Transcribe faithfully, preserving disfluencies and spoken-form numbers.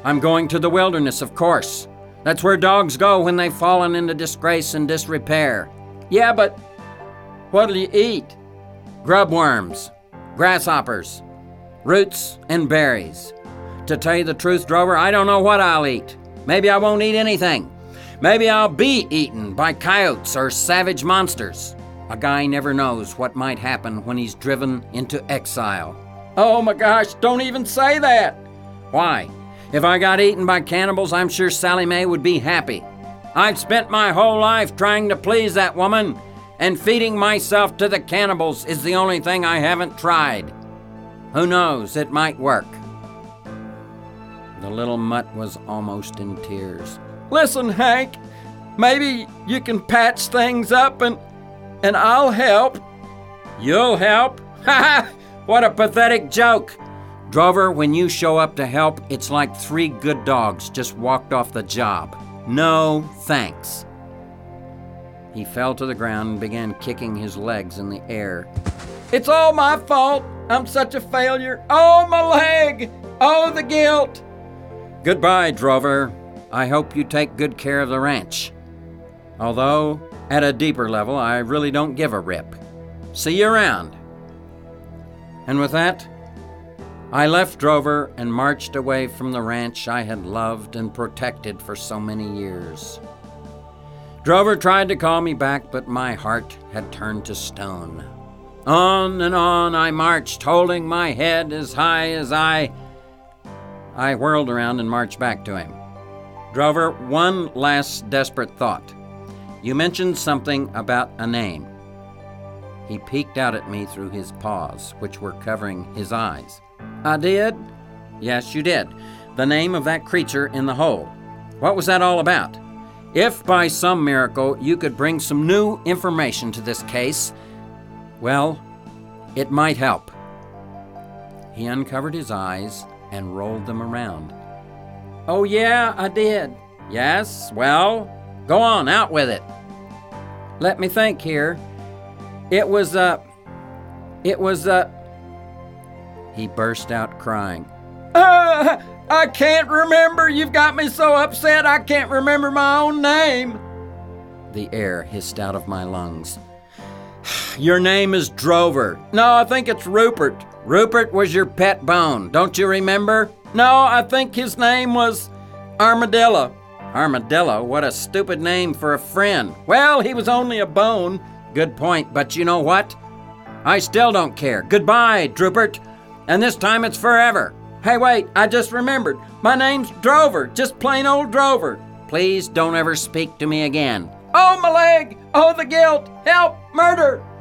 I'm going to the wilderness, of course. That's where dogs go when they've fallen into disgrace and disrepair. Yeah, but what'll you eat? Grub worms, grasshoppers, roots, and berries. To tell you the truth, Drover, I don't know what I'll eat. Maybe I won't eat anything. Maybe I'll be eaten by coyotes or savage monsters. A guy never knows what might happen when he's driven into exile. Oh my gosh, don't even say that! Why? If I got eaten by cannibals, I'm sure Sally Mae would be happy. I've spent my whole life trying to please that woman, and feeding myself to the cannibals is the only thing I haven't tried. Who knows, it might work. The little mutt was almost in tears. Listen, Hank, maybe you can patch things up and and I'll help. You'll help? Ha ha! What a pathetic joke. Drover, when you show up to help, it's like three good dogs just walked off the job. No thanks. He fell to the ground and began kicking his legs in the air. It's all my fault. I'm such a failure. Oh, my leg. Oh, the guilt. Goodbye, Drover. I hope you take good care of the ranch. Although, at a deeper level, I really don't give a rip. See you around. And with that, I left Drover and marched away from the ranch I had loved and protected for so many years. Drover tried to call me back, but my heart had turned to stone. On and on I marched, holding my head as high as I... I whirled around and marched back to him. Drover, one last desperate thought. You mentioned something about a name. He peeked out at me through his paws, which were covering his eyes. I did? Yes, you did. The name of that creature in the hole. What was that all about? If by some miracle you could bring some new information to this case, well, it might help. He uncovered his eyes and rolled them around. Oh yeah, I did. Yes, well, go on, out with it. Let me think here. It was, uh, it was, uh, he burst out crying. Uh, I can't remember. You've got me so upset I can't remember my own name. The air hissed out of my lungs. Your name is Drover. No, I think it's Rupert. Rupert was your pet bone, don't you remember? No, I think his name was Armadillo. Armadillo? What a stupid name for a friend. Well, he was only a bone. Good point, but you know what? I still don't care. Goodbye, Droopert. And this time it's forever. Hey, wait, I just remembered. My name's Drover, just plain old Drover. Please don't ever speak to me again. Oh, my leg! Oh, the guilt! Help! Murder!